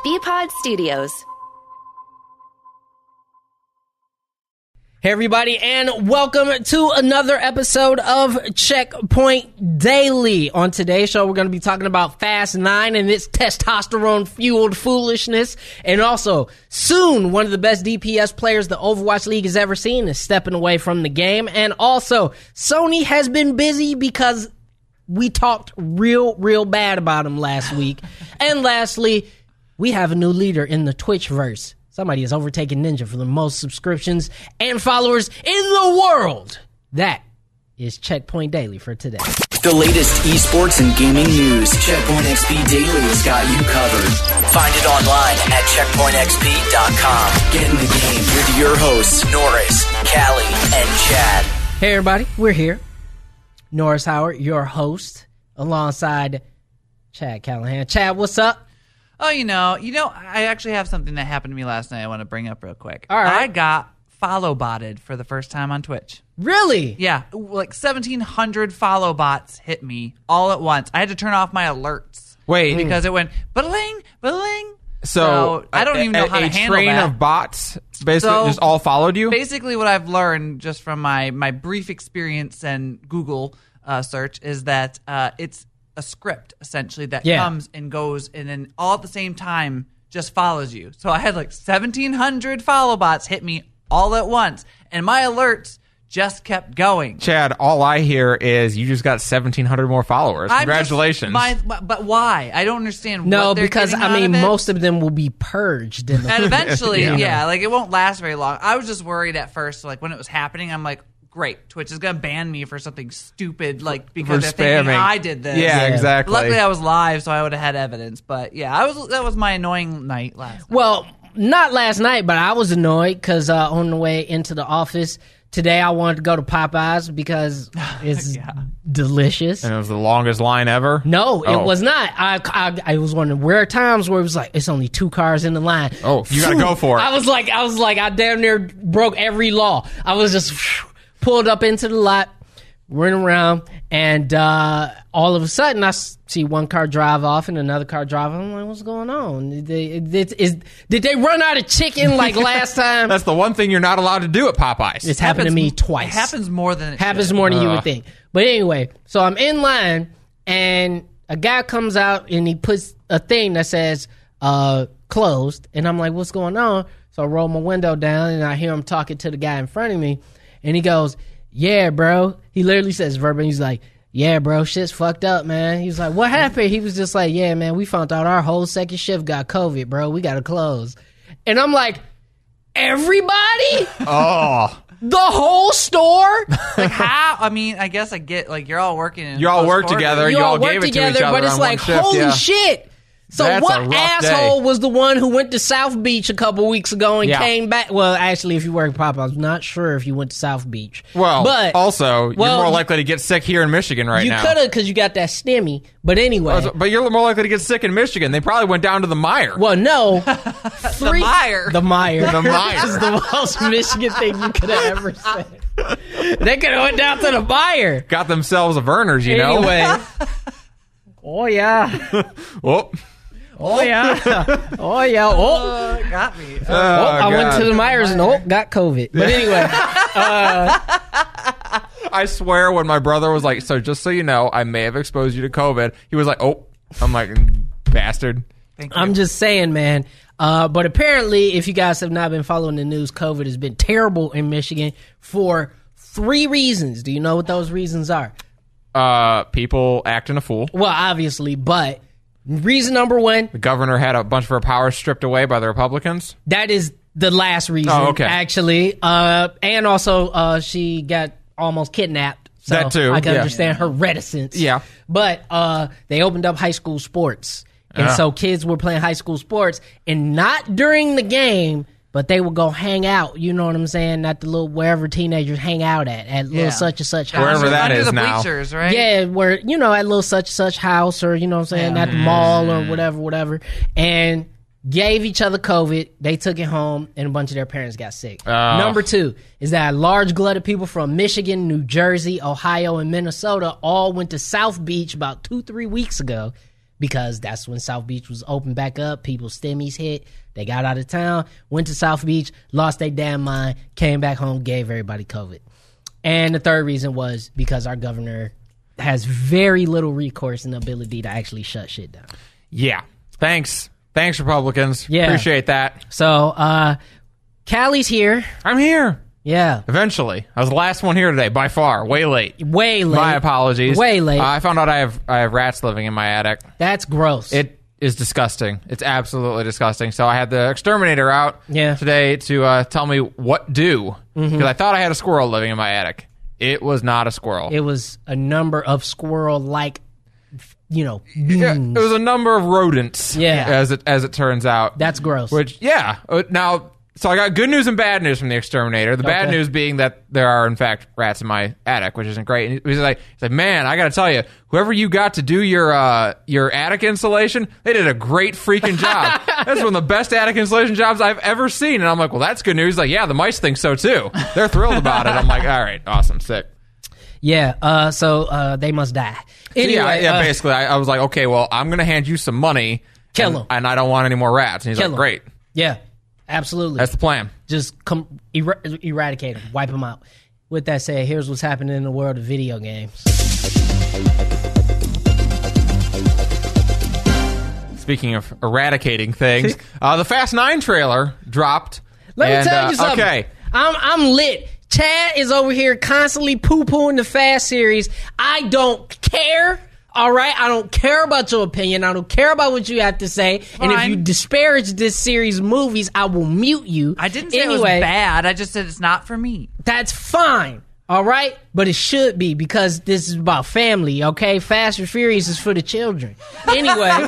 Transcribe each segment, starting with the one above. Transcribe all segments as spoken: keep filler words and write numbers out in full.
B-Pod Studios. Hey everybody, and welcome to another episode of Checkpoint Daily. On today's show, we're going to be talking about Fast Nine and its testosterone-fueled foolishness. And also, soon, one of the best D P S players the Overwatch League has ever seen is stepping away from the game. And also, Sony has been busy because we talked real, real bad about him last week. And lastly, we have a new leader in the Twitchverse. Somebody has overtaken Ninja for the most subscriptions and followers in the world. That is Checkpoint Daily for today. The latest esports and gaming news. Checkpoint X P Daily has got you covered. Find it online at checkpoint x p dot com. Get in the game with your hosts, Norris, Callie, and Chad. Hey everybody, we're here. Norris Howard, your host, alongside Chad Callahan. Chad, what's up? Oh, you know, you know, I actually have something that happened to me last night I want to bring up real quick. All right. I got follow botted for the first time on Twitch. Really? Yeah, like seventeen hundred follow bots hit me all at once. I had to turn off my alerts. Wait. Because it went, ba-ling, ba-ling. So, So, I don't a, even know a, how to a handle train that. of bots basically So, just all followed you? Basically, what I've learned just from my, my brief experience and Google uh, search is that uh, it's a script, essentially, that Yeah. comes and goes and then all at the same time just follows you. So I had like seventeen hundred follow bots hit me all at once, and my alerts just kept going. Chad, all I hear is you just got seventeen hundred more followers. I'm Congratulations. Just, my, but why? I don't understand No, what they're because, getting I out mean, of it. most of them will be purged. In the And eventually, Yeah. yeah. like it won't last very long. I was just worried at first, like when it was happening, I'm like, great, Twitch is going to ban me for something stupid, like because For they're thinking spamming. I did this. Yeah, Yeah. exactly. Luckily, I was live, so I would have had evidence. But yeah, I was. That was my annoying night last night. Well, not last night, but I was annoyed because uh, on the way into the office today, I wanted to go to Popeyes because it's Yeah. delicious. and it was the longest line ever? No, Oh. it was not. I, I I was wondering where are times where it was like it's only two cars in the line. Oh, you gotta go for it. I was like, I was like, I damn near broke every law. I was just pulled up into the lot, went around, and uh, all of a sudden I s- see one car drive off and another car drive. I'm like, what's going on? Did they, it, is, did they run out of chicken like last time? That's the one thing you're not allowed to do at Popeyes. It's happened to me Happens- twice. It happens more than it Happens should. more than you Uh. would think. But anyway, so I'm in line, and a guy comes out, and he puts a thing that says, uh, closed. And I'm like, what's going on? So I roll my window down, and I hear him talking to the guy in front of me. And he goes, yeah, bro. He literally says verbatim, he's like, yeah, bro, shit's fucked up, man. He's like, what happened? He was just like, yeah, man, we found out our whole second shift got COVID, bro. We got to close. And I'm like, everybody? Oh. The whole store? Like how? I mean, I guess I get like you're all working. In You all close work quarters. together. You You all all work gave it to each together, other but it's on like, one shift, holy yeah. shit. So That's what a rough asshole day. was the one who went to South Beach a couple weeks ago and Yeah. came back? Well, actually, if you work at Popeyes, I'm not sure if you went to South Beach. Well, but also, well, you're more likely to get sick here in Michigan right you now. could have because you got that stimmy. But anyway, But you're more likely to get sick in Michigan. They probably went down to the mire. well, no. Three, mire. The mire. The mire. is the most Michigan thing you could have ever said. They could have went down to the mire. Got themselves a Verner's, you know? Anyway. Oh, yeah. Whoop. Oh, yeah. Oh, yeah. Oh. Uh, got me. Oh, Oh, I went God. to the Myers and oh, got COVID. But anyway, I swear when my brother was like, so just so you know, I may have exposed you to COVID, he was like, oh. I'm like, bastard. Thank you. I'm just saying, man. Uh, but apparently, if you guys have not been following the news, COVID has been terrible in Michigan for three reasons. Do you know what those reasons are? Uh, people acting a fool. Well, obviously, but reason number one, The governor had a bunch of her powers stripped away by the Republicans. that is the last reason, Oh, okay. actually. Uh, and also, uh, she got almost kidnapped. So That too, I can yeah. understand her reticence. Yeah. But uh, they opened up high school sports. And Yeah. so kids were playing high school sports, and not during the game, but they would go hang out. You know what I'm saying? At the little wherever teenagers hang out at, at Yeah. little such and such house. Wherever that Under is the now. bleachers, right? Yeah, where, you know, at little such and such house, or, you know what I'm saying, Yeah. at the mall or whatever, whatever. And gave each other COVID. They took it home, and a bunch of their parents got sick. Oh. Number two is that a large glut of people from Michigan, New Jersey, Ohio, and Minnesota all went to South Beach about two, three weeks ago because that's when South Beach was open back up. People's stimmies hit. They got out of town, went to South Beach, lost their damn mind, came back home, gave everybody COVID. And the third reason was because our governor has very little recourse and ability to actually shut shit down. Yeah. Thanks. Thanks, Republicans. Yeah. Appreciate that. So, uh, Callie's here. I'm here. Yeah. Eventually. I was the last one here today, by far. Way late. Way late. My apologies. Way late. Uh, I found out I have I have rats living in my attic. That's gross. It is disgusting. It's absolutely disgusting. So I had the exterminator out Yeah. today to uh, tell me what do. Because Mm-hmm. I thought I had a squirrel living in my attic. It was not a squirrel. It was a number of squirrel-like, you know, Yeah, beings. it was a number of rodents. Yeah. as it as it turns out. That's gross. Which yeah. Uh, Now, so I got good news and bad news from the exterminator. The bad Okay. news being that there are in fact rats in my attic, which isn't great. And he's like, he's like, man, I got to tell you, whoever you got to do your uh, your attic insulation, they did a great freaking job. That's one of the best attic insulation jobs I've ever seen. And I'm like, well, that's good news. He's like, yeah, the mice think so too. They're thrilled about it. I'm like, all right, awesome, sick. yeah, uh, so uh, they must die. Anyway, yeah, yeah. uh, Basically, I, I was like, okay, well, I'm gonna hand you some money, Kill and, 'em. and I don't want any more rats. And he's Kill like, 'em. great, Yeah, absolutely. that's the plan. Just come er- eradicate them, wipe them out. With that said, here's what's happening in the world of video games. Speaking of eradicating things, uh, the Fast Nine trailer dropped. Let and, me tell uh, you something. Okay, I'm I'm lit. Chad is over here constantly poo-pooing the Fast series. I don't care. All right, I don't care about your opinion. I don't care about what you have to say. And if Fine. you disparage this series of movies, I will mute you. I didn't say anyway, it was bad. I just said it's not for me. That's fine. All right, but it should be because this is about family. Okay, Fast and Furious is for the children. Anyway,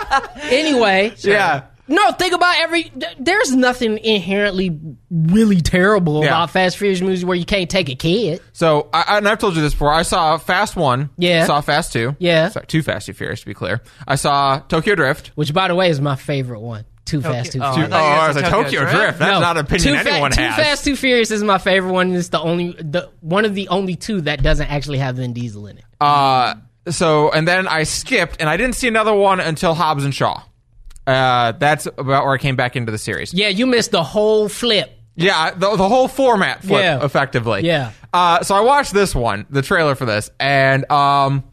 anyway, yeah. no, think about every. th- There's nothing inherently really terrible Yeah. about Fast and Furious movies where you can't take a kid. So, I, I- and I've told you this before. I saw Fast One. Yeah. Saw Fast Two. Yeah. Sorry, Two Fast Two Furious to be clear. I saw Tokyo Drift. Which, by the way, is my favorite one. Too Fast, Too oh, Furious. I thought you Oh, guys I was said like, Tokyo Tokyo Drift. Drift. That's No, not an opinion Too Fa- anyone Too has. Fast, Too Furious is my favorite one. It's the only, the one of the only two that doesn't actually have Vin Diesel in it. Uh, so, and then I skipped, and I didn't see another one until Hobbs and Shaw. Uh, that's about where I came back into the series. Yeah, you missed the whole flip. Yeah, the, the whole format flip, Yeah. effectively. Yeah. Uh, so I watched this one, the trailer for this, and um,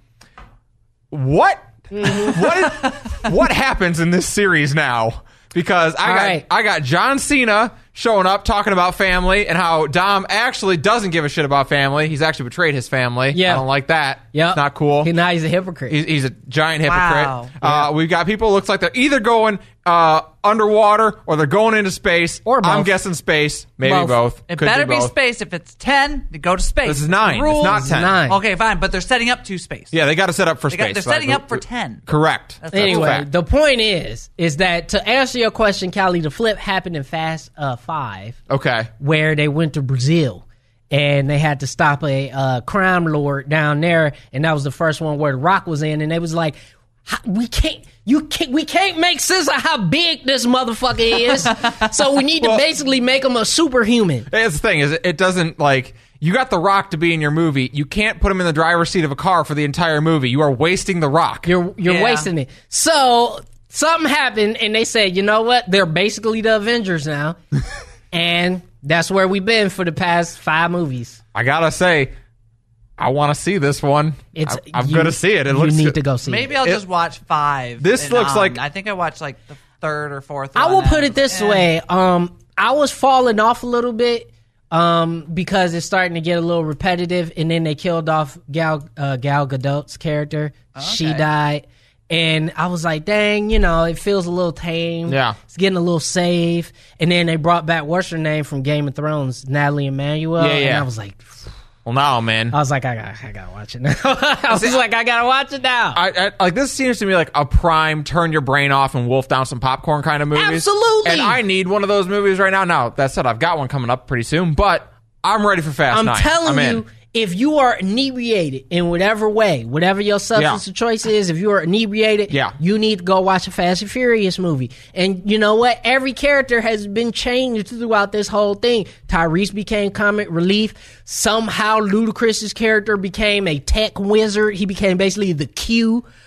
what, Mm-hmm. what, what happens in this series now? Because I All got right. I got John Cena showing up talking about family and how Dom actually doesn't give a shit about family. He's actually betrayed his family. Yeah. I don't like that. Yeah, It's not cool. He, now he's a hypocrite. He's, he's a giant hypocrite. Wow. Uh, we've got people, looks like they're either going uh, underwater or they're going into space. Or both. I'm guessing space. Maybe Both. both. It Could better be, both. space. If it's ten, they go to space. This is nine. It's Rules. not ten. Nine. Okay, fine, but they're setting up to space. Yeah, they got to set up for They space. got, they're so I- setting up for ten. Correct. That's Anyway, fact. the point is, is that to answer your question, Callie, the flip happened in Fast uh, Five, Okay. where they went to Brazil and they had to stop a uh, crime lord down there, and that was the first one where The Rock was in, and they was like, "How- "We can't, you can't, we can't make sense of how big this motherfucker is, so we need Well- to basically make him a superhuman." That's the thing is, it, it doesn't like you got The Rock to be in your movie. You can't put him in the driver's seat of a car for the entire movie. You are wasting The Rock. You're you're Yeah. wasting it. So something happened, and they said, you know what? They're basically the Avengers now, and that's where we've been for the past five movies. I gotta say, I want to see this one. It's I, I'm you- gonna see it. It you looks need good. to go see. Maybe it. I'll It- just watch five. This and looks on. like- I think I watched like the third or fourth. I one will and put I it this was, eh. way. Um, I was falling off a little bit. Um, because it's starting to get a little repetitive, and then they killed off Gal uh, Gal Gadot's character. She Okay. died, and I was like, "Dang, you know, it feels a little tame. Yeah. it's getting a little safe." And then they brought back what's her name from Game of Thrones, Natalie Emmanuel. Yeah, And yeah. I was like, Well, now, man. I was like, I got, I gotta watch it now. I was like, I gotta watch it now. I, I like this seems to me like a prime turn your brain off and wolf down some popcorn kind of movies. Absolutely. And I need one of those movies right now. Now that said, I've got one coming up pretty soon, but I'm ready for Fast I'm Nine. telling I'm in. you, if you are inebriated in whatever way, whatever your substance Yeah. of choice is, if you are inebriated, Yeah. you need to go watch a Fast and Furious movie. And you know what? Every character has been changed throughout this whole thing. Tyrese became comic relief. Somehow Ludacris's character became a tech wizard. He became basically the Q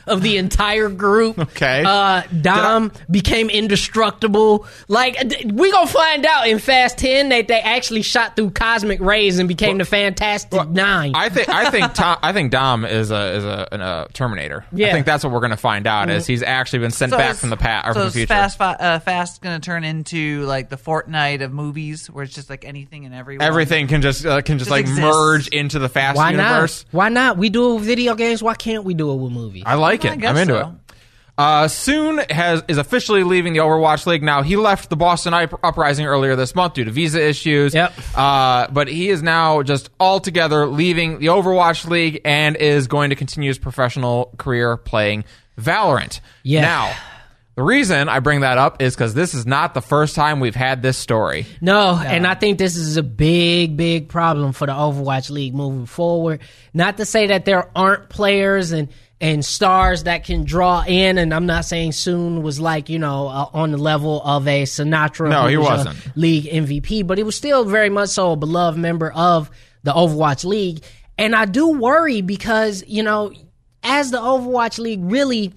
of the entire group. Okay. Uh, Dom became indestructible. Like, we gonna find out in Fast ten that they actually shot through cosmic rays and became well, the Fantastic well, Nine. I think I think Tom, I think Dom is a is a, a Terminator. Yeah. I think that's what we're gonna find out mm-hmm. is he's actually been sent so back from the past or so from the future. Fast, uh, Fast gonna turn into like the Fortnite of movies, where it's just like anything and everyone. Everything can just uh, can just, just like exists. merge into the Fast Why universe. Not? Why not? We do it with video games. Why can't we do it with movies? I like well, it. I I'm into so. it. Uh, Soon has is officially leaving the Overwatch League. Now, he left the Boston Uprising earlier this month due to visa issues. Yep. Uh, but he is now just altogether leaving the Overwatch League and is going to continue his professional career playing Valorant. Yeah. Now, the reason I bring that up is because this is not the first time we've had this story. No, no, and I think this is a big, big problem for the Overwatch League moving forward. Not to say that there aren't players and, and stars that can draw in, and I'm not saying Soon was like, you know, uh, on the level of a Sinatra. No, he was wasn't. League M V P, but he was still very much so a beloved member of the Overwatch League. And I do worry because, you know, as the Overwatch League really...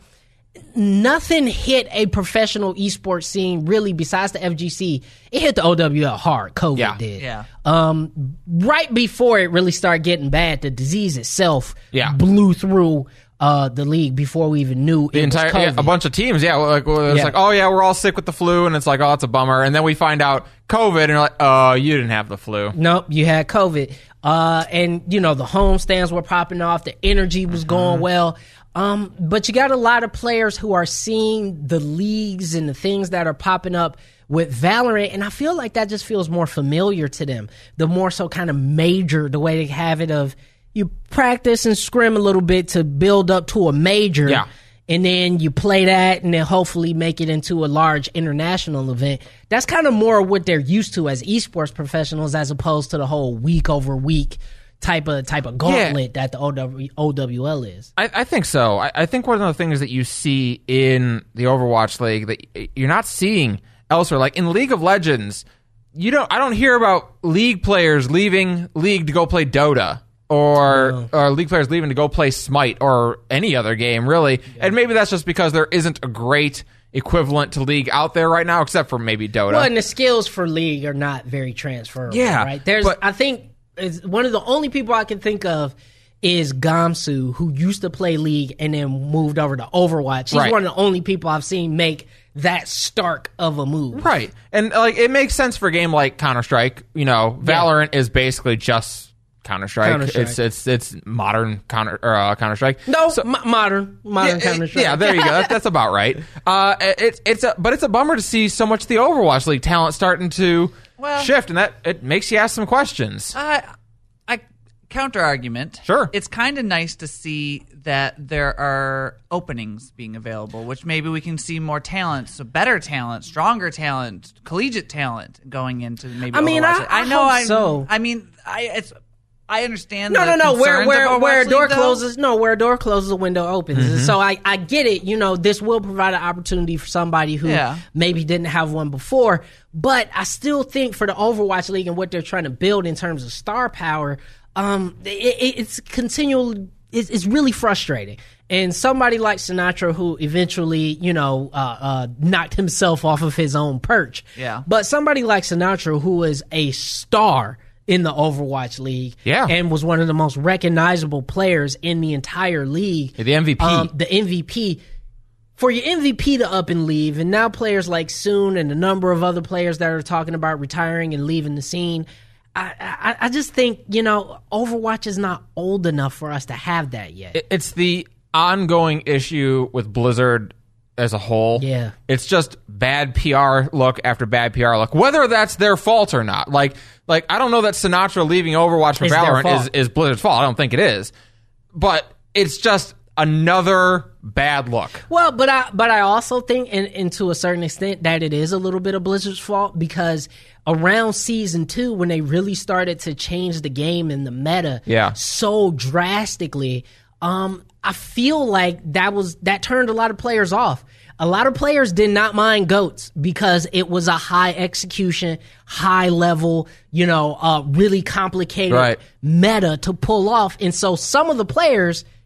nothing hit a professional esports scene really besides the F G C. It hit the O W L hard. COVID yeah. did. Yeah. Um, right before it really started getting bad, the disease itself yeah. blew through uh, the league before we even knew the it entire was COVID. Yeah, a bunch of teams. Yeah, like it's yeah. like, oh yeah, we're all sick with the flu, and it's like, oh, that's a bummer. And then we find out COVID, and you're like, oh, you didn't have the flu. Nope, you had COVID. Uh, and you know the home stands were popping off. The energy was mm-hmm. going well. Um, but you got a lot of players who are seeing the leagues and the things that are popping up with Valorant, and I feel like that just feels more familiar to them. The more so kind of major, the way they have it of you practice and scrim a little bit to build up to a major, yeah. and then you play that and then hopefully make it into a large international event. That's kind of more what they're used to as esports professionals as opposed to the whole week over week type of type of gauntlet yeah. that the O W, O W L is. I, I think so. I, I think one of the things that you see in the Overwatch League that you're not seeing elsewhere, like in League of Legends, you don't. I don't hear about League players leaving League to go play Dota, or oh. or League players leaving to go play Smite or any other game, really. Yeah. And maybe that's just because there isn't a great equivalent to League out there right now, except for maybe Dota. Well, and the skills for League are not very transferable. Yeah, right. There's, but, I think. Is one of the only people I can think of is Gamsu, who used to play League and then moved over to Overwatch. He's right. one of the only people I've seen make that stark of a move. Right. And like it makes sense for a game like Counter-Strike. You know, Valorant yeah. is basically just Counter-Strike. Counter-Strike. It's it's it's modern Counter or, uh, Counter-Strike. No, so, m- modern modern yeah, Counter-Strike. Yeah, there you go. That's, that's about right. Uh, it, it's a but it's a bummer to see so much of the Overwatch League talent starting to well, shift, and that it makes you ask some questions. I, I counter argument. Sure, it's kind of nice to see that there are openings being available, which maybe we can see more talent, so better talent, stronger talent, collegiate talent going into maybe. I mean, Overwatch. I, I, I know. I so. I mean, I it's. I understand. No, the no, no. Where where where a door League, closes, no, where a door closes, a window opens. Mm-hmm. So I, I get it. You know, this will provide an opportunity for somebody who yeah. maybe didn't have one before. But I still think for the Overwatch League and what they're trying to build in terms of star power, um, it, it's continual. It's, it's really frustrating. And somebody like Sinatra, who eventually, you know, uh, uh, knocked himself off of his own perch. Yeah. But somebody like Sinatra, who is a star in the Overwatch League, yeah. and was one of the most recognizable players in the entire league. Yeah, the M V P. Um, the M V P. For your M V P to up and leave, and now players like Soon and a number of other players that are talking about retiring and leaving the scene, I, I, I just think, you know, Overwatch is not old enough for us to have that yet. It's the ongoing issue with Blizzard as a whole. Yeah. It's just bad P R look after bad P R look, whether that's their fault or not. Like, like I don't know that Sinatra leaving Overwatch for it's Valorant is, is Blizzard's fault. I don't think it is. But it's just another bad look. Well, but I but I also think, and, and to a certain extent, that it is a little bit of Blizzard's fault, because around season two, when they really started to change the game and the meta yeah. so drastically, um, I feel like that was that turned a lot of players off. A lot of players did not mind GOATs because it was a high execution, high level, you know, uh, really complicated right. meta to pull off. And so some of the players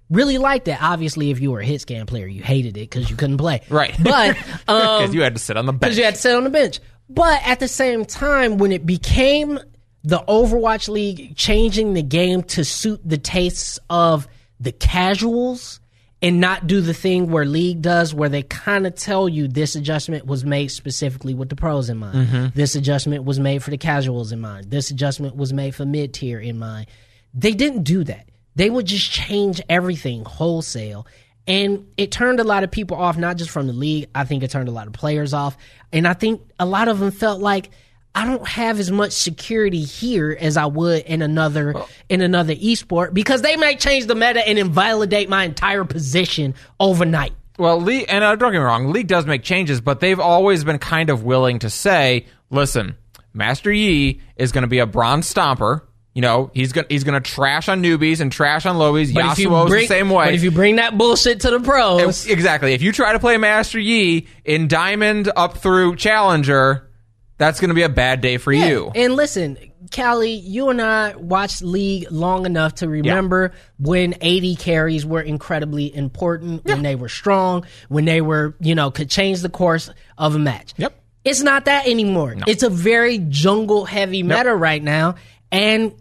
really liked it. Obviously, if you were a hit scan player, you hated it because you couldn't play. Right. But um, Because you had to sit on the bench. Because you had to sit on the bench. But at the same time, when it became the Overwatch League changing the game to suit the tastes of the casuals and not do the thing where League does, where they kind of tell you this adjustment was made specifically with the pros in mind. Mm-hmm. This adjustment was made for the casuals in mind. This adjustment was made for mid-tier in mind. They didn't do that. They would just change everything wholesale. And it turned a lot of people off, not just from the league. I think it turned a lot of players off. And I think a lot of them felt like, I don't have as much security here as I would in another oh. in another esport, because they might change the meta and invalidate my entire position overnight. Well, League, and uh, don't get me wrong, League does make changes, but they've always been kind of willing to say, listen, Master Yi is going to be a bronze stomper. You know, he's going he's going to trash on newbies and trash on lowies. Yasuo's the same way. But if you bring that bullshit to the pros. It, exactly. If you try to play Master Yi in Diamond up through Challenger, that's going to be a bad day for yeah. you. And listen, Callie, you and I watched League long enough to remember yeah. when A D carries were incredibly important, yeah. when they were strong, when they were, you know, could change the course of a match. Yep. It's not that anymore. No. It's a very jungle-heavy meta yep. right now, and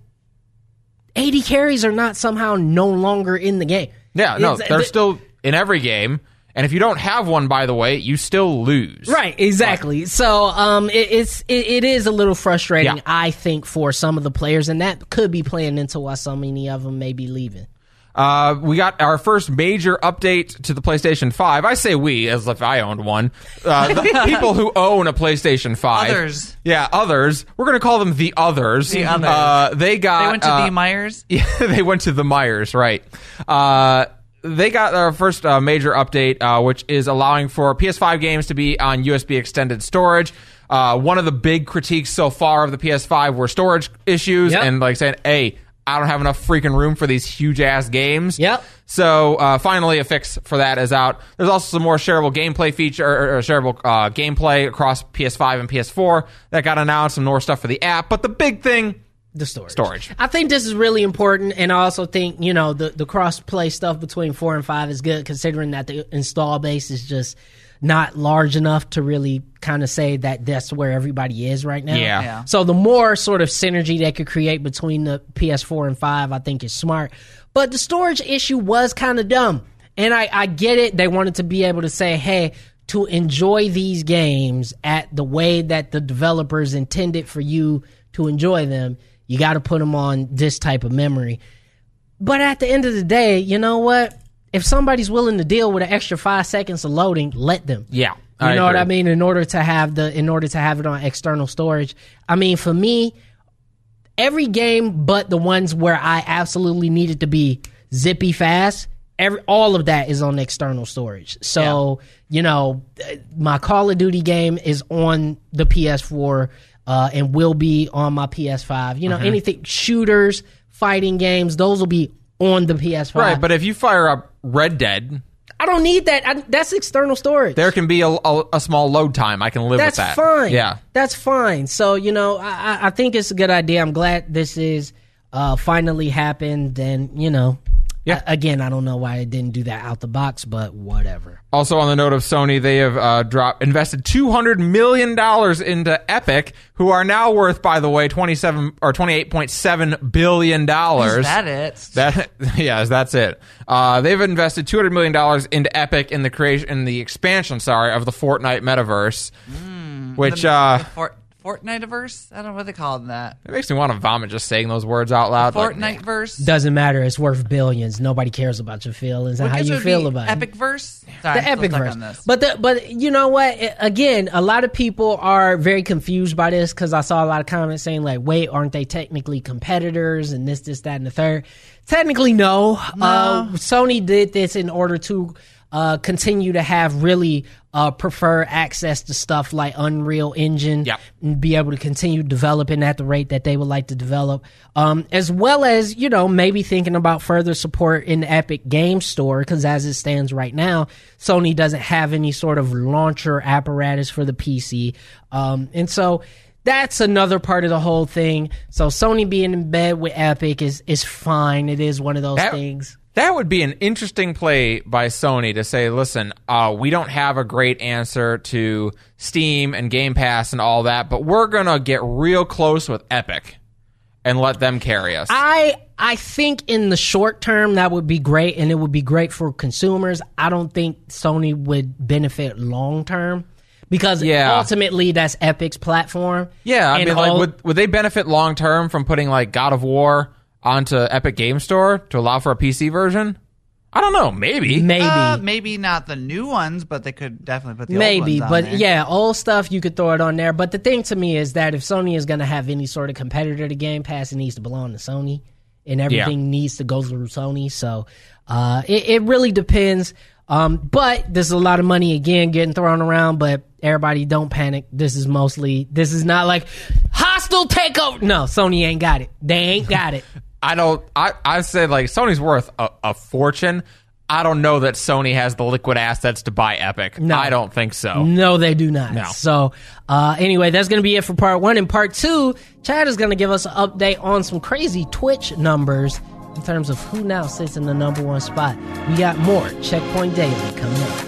A D carries are not somehow no longer in the game. Yeah, no, it's, they're th- still in every game. And if you don't have one, by the way, you still lose. Right, exactly. Right. So um, it, it's it, it is a little frustrating, yeah. I think, for some of the players, and that could be playing into why so many of them may be leaving. Uh, we got our first major update to the PlayStation five. I say we, as if I owned one. Uh, the people who own a PlayStation five. Others. Yeah, others. We're going to call them the others. The others. Uh, they got... They went to uh, the Myers? Yeah, they went to the Myers, right. Uh... They got their first uh, major update, uh, which is allowing for P S five games to be on U S B extended storage. Uh, one of the big critiques so far of the P S five were storage issues yep. and like saying, hey, I don't have enough freaking room for these huge-ass games. Yep. So uh, finally a fix for that is out. There's also some more shareable gameplay feature, or, or shareable uh, gameplay across P S five and P S four that got announced, some more stuff for the app. But the big thing... The storage. Storage. I think this is really important, and I also think, you know, the, the cross-play stuff between four and five is good, considering that the install base is just not large enough to really kind of say that that's where everybody is right now. Yeah. yeah. So the more sort of synergy they could create between the P S four and five, I think is smart. But the storage issue was kind of dumb, and I, I get it. They wanted to be able to say, hey, to enjoy these games at the way that the developers intended for you to enjoy them, you got to put them on this type of memory. But at the end of the day, you know what? If somebody's willing to deal with an extra five seconds of loading, let them. Yeah. You I know agree. what I mean? In order to have the, in order to have it on external storage. I mean, for me, every game but the ones where I absolutely needed to be zippy fast, every all of that is on external storage. So, yeah. you know, my Call of Duty game is on the P S four. Uh, and will be on my P S five. You know, mm-hmm. anything, shooters, fighting games, those will be on the P S five. Right, but if you fire up Red Dead... I don't need that. I, that's external storage. There can be a, a, a small load time. I can live that's with that. That's fine. Yeah. That's fine. So, you know, I, I think it's a good idea. I'm glad this is uh, finally happened. And, you know, yeah. I, again, I don't know why it didn't do that out the box, but whatever. Also, on the note of Sony, they have uh, dropped invested two hundred million dollars into Epic, who are now worth, by the way, twenty-seven or twenty-eight point seven billion dollars. Is that it? That yes, that's it. Uh, they've invested two hundred million dollars into Epic in the creation, in the expansion, sorry, of the Fortnite metaverse, mm, which the, uh, the Fort- Fortnite-averse? I don't know what they call that. It makes me want to vomit just saying those words out loud. Fortnite-verse? Doesn't matter. It's worth billions. Nobody cares about your feelings and well, how you feel about Epic it. Verse? Sorry, the Epic verse. But the, but you know what? Again, a lot of people are very confused by this because I saw a lot of comments saying like, "Wait, aren't they technically competitors?" And this, this, that, and the third. Technically, no. no. Uh, Sony did this in order to uh, continue to have really uh, prefer access to stuff like Unreal Engine yep. and be able to continue developing at the rate that they would like to develop, um, as well as, you know, maybe thinking about further support in the Epic Game Store, because as it stands right now, Sony doesn't have any sort of launcher apparatus for the P C. Um, and so that's another part of the whole thing. So Sony being in bed with Epic is, is fine. It is one of those that, things. That would be an interesting play by Sony to say, listen, uh, we don't have a great answer to Steam and Game Pass and all that, but we're going to get real close with Epic and let them carry us. I I think in the short term that would be great, and it would be great for consumers. I don't think Sony would benefit long term because Yeah. ultimately that's Epic's platform. yeah, I And mean, like, all- would, would they benefit long term from putting like God of War onto Epic Game Store to allow for a P C version? I don't know. Maybe. maybe. Uh, maybe not the new ones, but they could definitely put the Maybe, old ones on but there. yeah, old stuff you could throw it on there. But the thing to me is that if Sony is going to have any sort of competitor to Game Pass, it needs to belong to Sony, and everything Yeah. needs to go through Sony. So uh, it, it really depends. Um, but there's a lot of money again getting thrown around. But everybody, don't panic. This is mostly. This is not like hostile takeover. No, Sony ain't got it. They ain't got it. I don't. I I said like Sony's worth a, a fortune. I don't know that Sony has the liquid assets to buy Epic. No. I don't think so. No, they do not. No. So, uh, anyway, that's going to be it for part one. In part two, Chad is going to give us an update on some crazy Twitch numbers in terms of who now sits in the number one spot. We got more Checkpoint Daily coming up.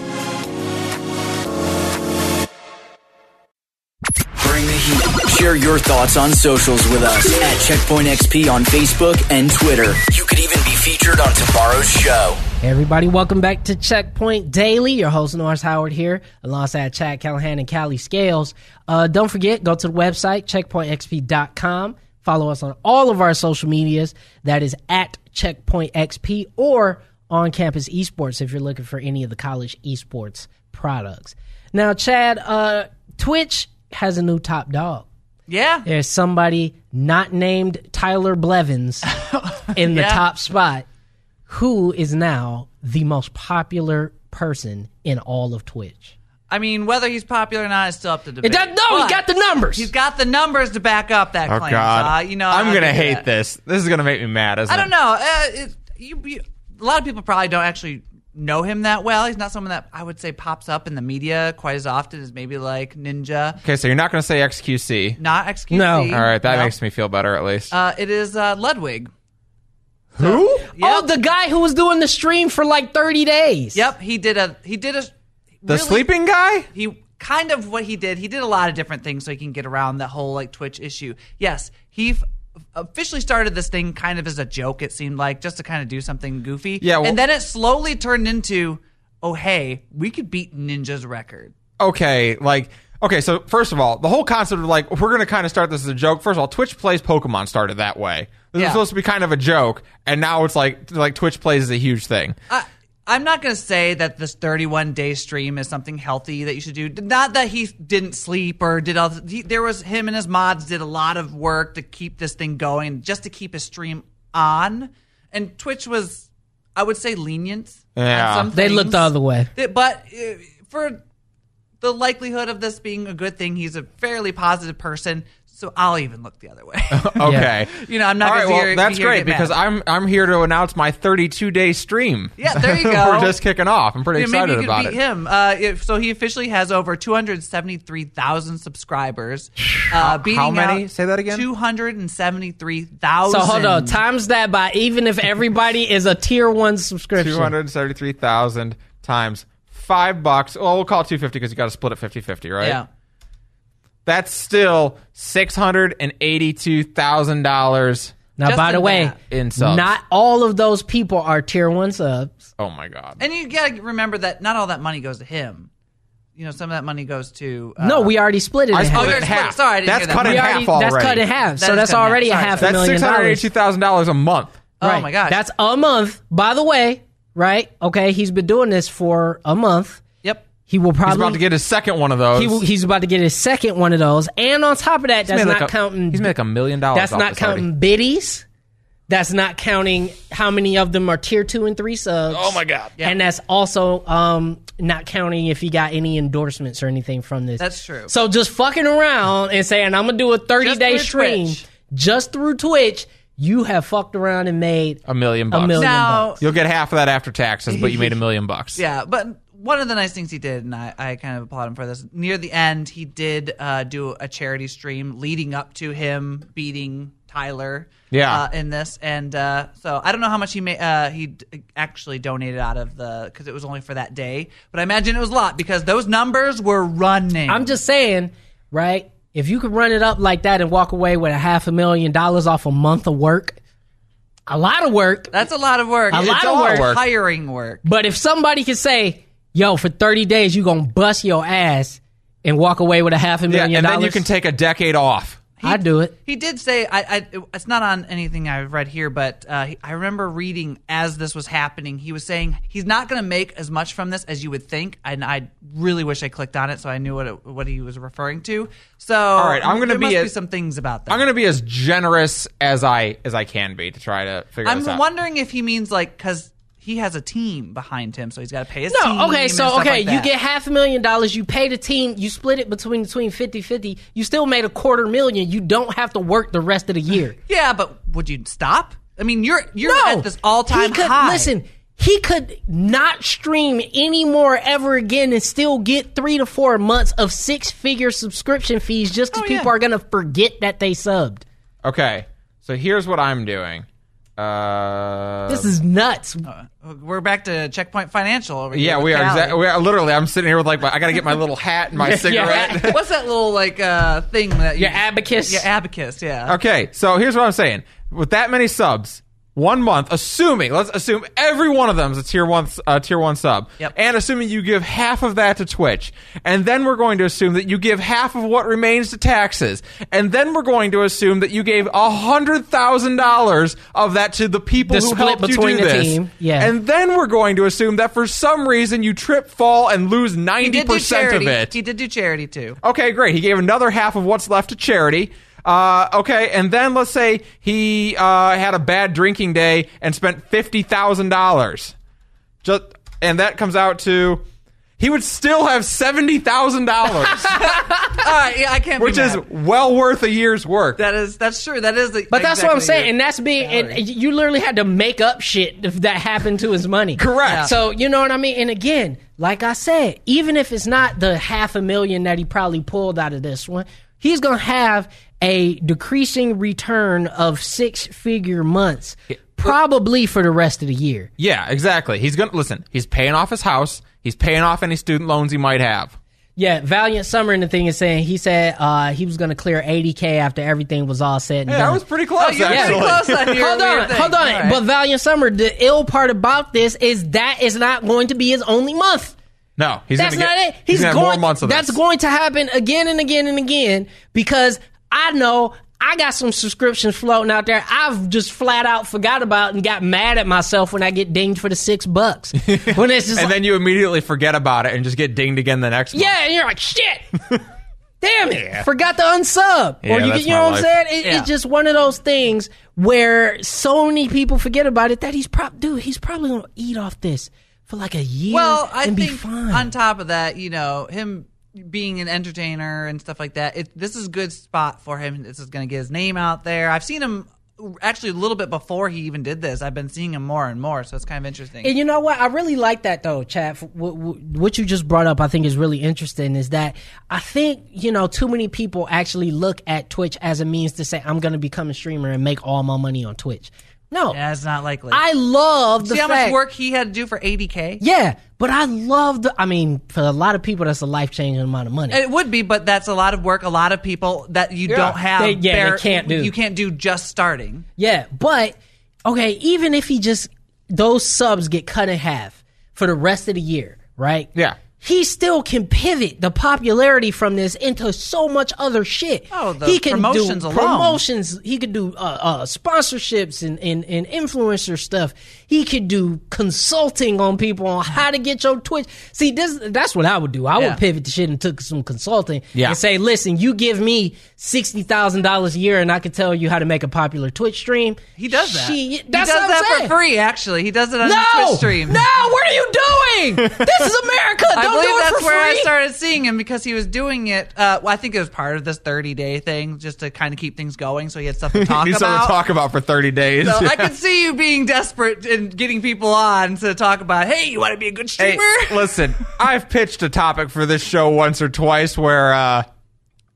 Bring the heat. Share your thoughts on socials with us at Checkpoint X P on Facebook and Twitter. You could even be featured on tomorrow's show. Hey everybody, welcome back to Checkpoint Daily. Your host, Norris Howard here, alongside Chad Callahan and Callie Scales. Uh, don't forget, go to the website, checkpoint x p dot com. Follow us on all of our social medias. That is at Checkpoint X P or on Campus Esports if you're looking for any of the college esports products. Now, Chad, uh, Twitch has a new top dog. Yeah. There's somebody not named Tyler Blevins in the Yeah. top spot who is now the most popular person in all of Twitch. I mean, whether he's popular or not is still up to debate. It does, no, he But got the numbers. He's got the numbers to back up that Oh claim. God! So, uh, you know, I'm I'll gonna give you hate that. this. This is gonna make me mad. Isn't I don't it? know. Uh, it, you, you, a lot of people probably don't actually know him that well. He's not someone that I would say pops up in the media quite as often as maybe like Ninja. Okay, so you're not gonna say X Q C. Not X Q C. No. All right, that No. makes me feel better at least. Uh, it is uh, Ludwig. Who? Oh, the guy who was doing the stream for like thirty days. Yep, he did a he did a The really- sleeping guy? He kind of what he did. He did a lot of different things so he can get around that whole like Twitch issue. Yes, he f- officially started this thing kind of as a joke. It seemed like just to kind of do something goofy. Yeah, well- and then it slowly turned into, oh hey, we could beat Ninja's record. Okay, like okay. So first of all, the whole concept of like we're gonna kind of start this as a joke. First of all, Twitch Plays Pokemon started that way. This Yeah. was supposed to be kind of a joke, and now it's like like Twitch Plays is a huge thing. I, I'm not going to say that this thirty-one day stream is something healthy that you should do. Not that he didn't sleep or did all. He, there was him and his mods did a lot of work to keep this thing going, just to keep his stream on. And Twitch was, I would say, lenient. Yeah. on some They things. looked the other way. But uh, for the likelihood of this being a good thing, he's a fairly positive person. So I'll even look the other way. Okay, You know, I'm not All right, gonna well, hear- that's be here to great get because mad. I'm I'm here to announce my thirty-two day stream. Yeah, there you go. We're just kicking off. I'm pretty Yeah, excited maybe you about could it. beat him. Uh, if, so he officially has over two hundred seventy-three thousand subscribers. Uh, beating how many? out Say that again. two hundred seventy-three thousand. So hold on, times that by even if everybody is a tier one subscription. Two hundred seventy-three thousand times five bucks. Well, we'll call it two fifty because you got to split it fifty-fifty, right? Yeah. That's still six hundred and eighty-two thousand dollars. Now, Just by the in way, that. In subs. not all of those people are tier one subs. Oh my god. And you gotta remember that not all that money goes to him. You know, some of that money goes to. Uh, No, we already split it. I in split half. Oh, it you're in split- half. sorry, I didn't That's hear that. cut in We half already, already. that's cut in half. That so is that's cut in half. already a Sorry, half sorry. a That's million six hundred dollars. eighty-two thousand dollars a month. Oh Right. my gosh. That's a month. By the way, right? Okay, he's been doing this for a month. Yep. He will probably He's about to get his second one of those. he will, he's about to get his second one of those, and on top of that, He's that's made not like a- counting. He's made like a million dollars. That's off not this already. counting biddies. That's not counting how many of them are tier two and three subs. Oh my god. Yeah. And that's also um, not counting if he got any endorsements or anything from this. That's true. So just fucking around and saying I'm gonna do a thirty day Just through stream Twitch. just through Twitch. You have fucked around and made A million bucks. a million Now- bucks. You'll get half of that after taxes, but you made a million bucks. Yeah, but one of the nice things he did, and I, I kind of applaud him for this, near the end, he did uh, do a charity stream leading up to him beating Tyler. Yeah. Uh, in this, and uh, so I don't know how much he may, uh, he d- actually donated out of the because it was only for that day, but I imagine it was a lot because those numbers were running. I'm just saying, right? If you could run it up like that and walk away with a half a million dollars off a month of work, a lot of work. That's a lot of work. A It's lot a of lot work. hiring work. But if somebody could say, "Yo, for thirty days, you gonna bust your ass and walk away with a half a Yeah, million and dollars," then you can take a decade off. I'd do it. He did say, I, I, it's not on anything I've read here, but uh, he, I remember reading as this was happening, he was saying he's not going to make as much from this as you would think, and I really wish I clicked on it so I knew what it, what he was referring to. So, all right, I'm gonna there be must a- be some things about that. I'm going to be as generous as I as I can be to try to figure I'm this out. wondering if he means like because he has a team behind him, so he's got to pay his team. No, okay, and so stuff okay, like you that. get half a million dollars, you pay the team, you split it between between fifty-fifty, you still made a quarter million, you don't have to work the rest of the year. Yeah, but would you stop? I mean, you're you're No, at this all time he could, high. Listen, he could not stream anymore ever again and still get three to four months of six-figure subscription fees just because Oh, yeah. people are going to forget that they subbed. Okay, so here's what I'm doing. Uh, This is nuts. We're back to Checkpoint Financial over here. yeah, with we are. Callie. Exactly. We are literally. I'm sitting here with like, my, I got to get my little hat and my cigarette. What's that little like uh thing that you, Your abacus? Yeah, abacus. Yeah. Okay, so here's what I'm saying. With that many subs, one month, assuming let's assume every one of them is a tier one uh, tier one sub, Yep. and assuming you give half of that to Twitch, and then we're going to assume that you give half of what remains to taxes, and then we're going to assume that you gave a hundred thousand dollars of that to the people The who split helped you between do the this, team, yeah. and then we're going to assume that for some reason you trip, fall, and lose He ninety did do percent of charity. it. He did do charity too. Okay, great. He gave another half of what's left to charity. Uh, okay, and then let's say he uh, had a bad drinking day and spent fifty thousand dollars. Just and that comes out to he would still have seventy thousand dollars, All right, yeah, I can't. which be is mad. well worth a year's work. that is that's true. That is. The, But that's what I'm exactly saying, your and that's being, salary. and you literally had to make up shit if that happened to his money. Correct. Yeah. So you know what I mean. And again, like I said, even if it's not the half a million that he probably pulled out of this one, he's gonna have a decreasing return of six-figure months, probably for the rest of the year. Yeah, exactly. He's gonna listen. He's paying off his house. He's paying off any student loans he might have. Yeah, Valiant Summer in the thing is saying he said uh, he was gonna clear eighty K after everything was all said and Yeah, done. that was pretty close. you're actually. pretty close on your Hold weird on, thing. hold on. All right. But Valiant Summer, the ill part about this is that is not going to be his only month. No, he's That's gonna not get, it. He's, gonna going. have more months of that's this. going to happen again and again and again because I know I got some subscriptions floating out there. I've just flat out forgot about and got mad at myself when I get dinged for the six bucks. When it's just and like, then you immediately forget about it and just get dinged again the next month. yeah, and you're like, shit. Damn it! Forgot to unsub. Yeah, or you, that's you know my what I'm life. saying? It, Yeah. It's just one of those things where so many people forget about it that he's prob dude. He's probably gonna eat off this for like a year. Well, I and think be fine. on top of that, you know, him being an entertainer and stuff like that, it, this is a good spot for him. This is going to get his name out there. I've seen him actually a little bit before he even did this. I've been seeing him more and more, so it's kind of interesting. And you know what? I really like that though, Chad. What, what you just brought up, I think, is really interesting. Is that I think you know too many people actually look at Twitch as a means to say I'm going to become a streamer and make all my money on Twitch. No, yeah, it's not likely. I love the See how fact. much work he had to do for eighty K? Yeah, but I love the. I mean, for a lot of people, that's a life changing amount of money. It would be, but that's a lot of work. A lot of people that you Yeah. don't have. They- yeah, they bare- can't do. You can't do just starting. Yeah, but okay, even if he just those subs get cut in half for the rest of the year, right? Yeah. He still can pivot the popularity from this into so much other shit. Oh, the he can promotions do alone. promotions. He could do uh, uh, sponsorships and, and, and influencer stuff. He could do consulting on people on how to get your Twitch. See, this that's what I would do. I Yeah. would pivot the shit and took some consulting Yeah. and say, listen, you give me sixty thousand dollars a year and I can tell you how to make a popular Twitch stream. He does that. Shit, that's he does what I'm that saying. for free. Actually, he does it on his No, Twitch stream. no, what are you doing? This is America. I Don't believe do it that's for where I free. started seeing him because he was doing it. Uh, well, I think it was part of this thirty day thing, just to kind of keep things going, so he had stuff to talk He's something about. to talk about for thirty days. So I could see you being desperate and getting people on to talk about, hey, you want to be a good Hey, streamer? listen, I've pitched a topic for this show once or twice where uh,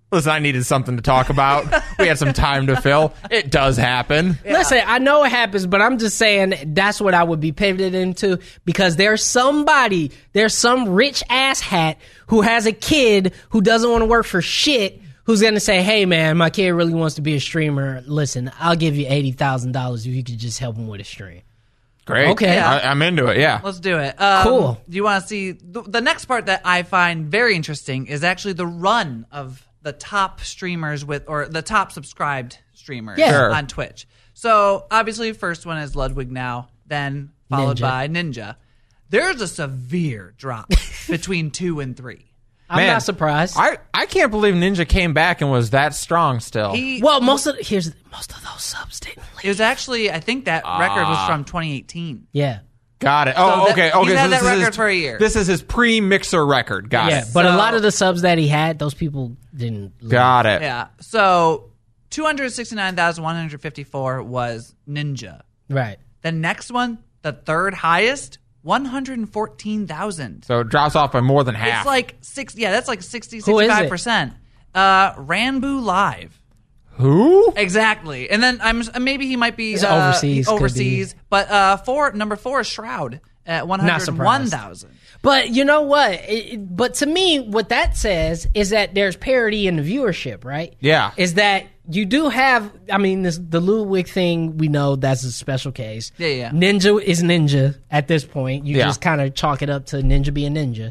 Listen, I needed something to talk about. We had some time to fill. It does happen. Yeah. Listen, I know it happens, but I'm just saying that's what I would be pivoted into because there's somebody, there's some rich ass hat who has a kid who doesn't want to work for shit who's going to say, hey, man, my kid really wants to be a streamer. Listen, I'll give you eighty thousand dollars if you could just help him with a stream. Great. Okay. I, I'm into it, yeah. Let's do it. Um, Cool. Do you want to see the, the next part that I find very interesting is actually the run of the top streamers with, or the top subscribed streamers Yeah. Sure. on Twitch. So obviously, first one is Ludwig now, then followed Ninja. by Ninja. There's a severe drop between two and three. I'm Man, not surprised. I, I can't believe Ninja came back and was that strong still. He, well, most of here's most of those subs didn't leave. it was actually, I think that record was from twenty eighteen. Yeah. Got it. Oh, that- okay. he's Okay. had this that is record his, for a year. This is his pre-mixer record. Got Yeah, it. but a So- lot of the subs that he had, those people didn't leave. Got it. Yeah. So two hundred sixty-nine thousand one hundred fifty-four was Ninja. Right. The next one, the third highest, one hundred fourteen thousand. So it drops off by more than half. It's like six. Yeah, that's like sixty, Who is it? sixty-five percent. Uh, Ranboo Live. Who? Exactly. And then I'm maybe he might be He's uh, overseas, could Overseas, but uh, four number four is Shroud at one Not hundred one surprised. thousand. But you know what? It, it- but to me, what that says is that there's parity in the viewership, right? Yeah. Is that you do have, I mean, this, the Ludwig thing, we know that's a special case. Yeah, yeah. Ninja is Ninja at this point. You Yeah. just kind of chalk it up to Ninja being Ninja.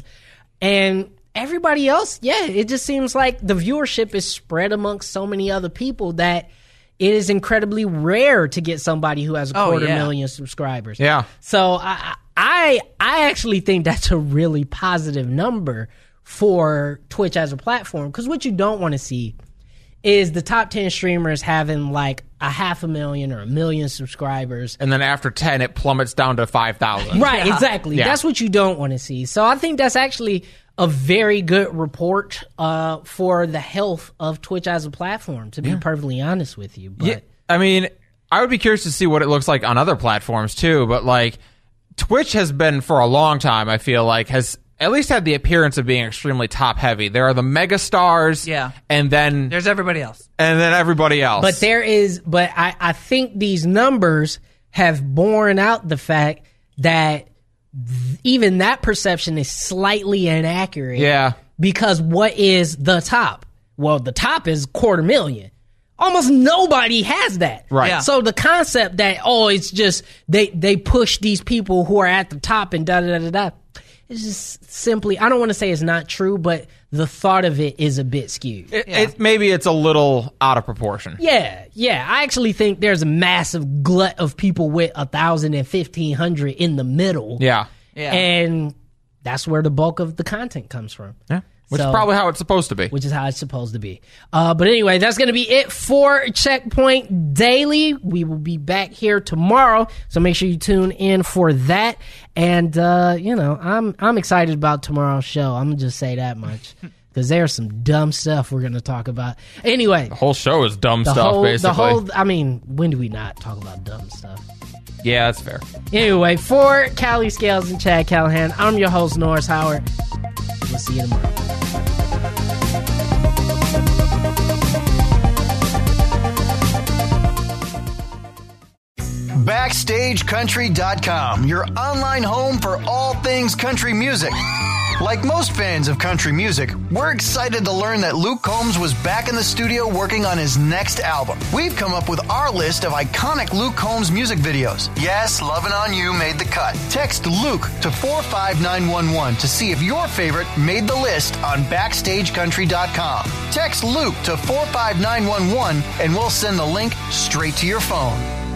And everybody else, yeah, it just seems like the viewership is spread amongst so many other people that it is incredibly rare to get somebody who has a Oh, quarter yeah. million subscribers. Yeah. So I, I I actually think that's a really positive number for Twitch as a platform, because what you don't want to see is the top ten streamers having like a half a million or a million subscribers. And then after ten, it plummets down to five thousand. Right, exactly. Yeah. That's what you don't want to see. So I think that's actually a very good report uh, for the health of Twitch as a platform, to be perfectly honest with you. But Yeah, I mean, I would be curious to see what it looks like on other platforms too, but like Twitch has been for a long time, I feel like, has at least had the appearance of being extremely top heavy. There are the mega stars, Yeah. and then There's everybody else. and then everybody else. But there is, but I, I think these numbers have borne out the fact that th- even that perception is slightly inaccurate. Yeah. Because what is the top? Well, the top is quarter million. Almost nobody has that. Right. Yeah. So the concept that, oh, it's just they, they push these people who are at the top and da da da da da. It's just simply, I don't want to say it's not true, but the thought of it is a bit skewed. It, it, maybe it's a little out of proportion. Yeah, yeah. I actually think there's a massive glut of people with a thousand and fifteen hundred in the middle. Yeah. Yeah. And that's where the bulk of the content comes from. Yeah. Which So- is probably how it's supposed to be. Which is how it's supposed to be. Uh, but anyway, that's going to be it for Checkpoint Daily. We will be back here tomorrow, so make sure you tune in for that. And uh, you know, I'm I'm excited about tomorrow's show. I'm gonna just say that much because there's some dumb stuff we're gonna talk about. Anyway, The whole show is dumb the stuff, whole basically. the whole. I mean, when do we not talk about dumb stuff? Yeah, that's fair. Anyway, for Callie Scales and Chad Callahan, I'm your host Norris Howard. We'll see you tomorrow. Backstage Country dot com, your online home for all things country music. Like most fans of country music, we're excited to learn that Luke Combs was back in the studio working on his next album. We've come up with our list of iconic Luke Combs music videos. Yes, Lovin' On You made the cut. Text Luke to four five nine one one to see if your favorite made the list on Backstage Country dot com. Text Luke to four five nine one one and we'll send the link straight to your phone.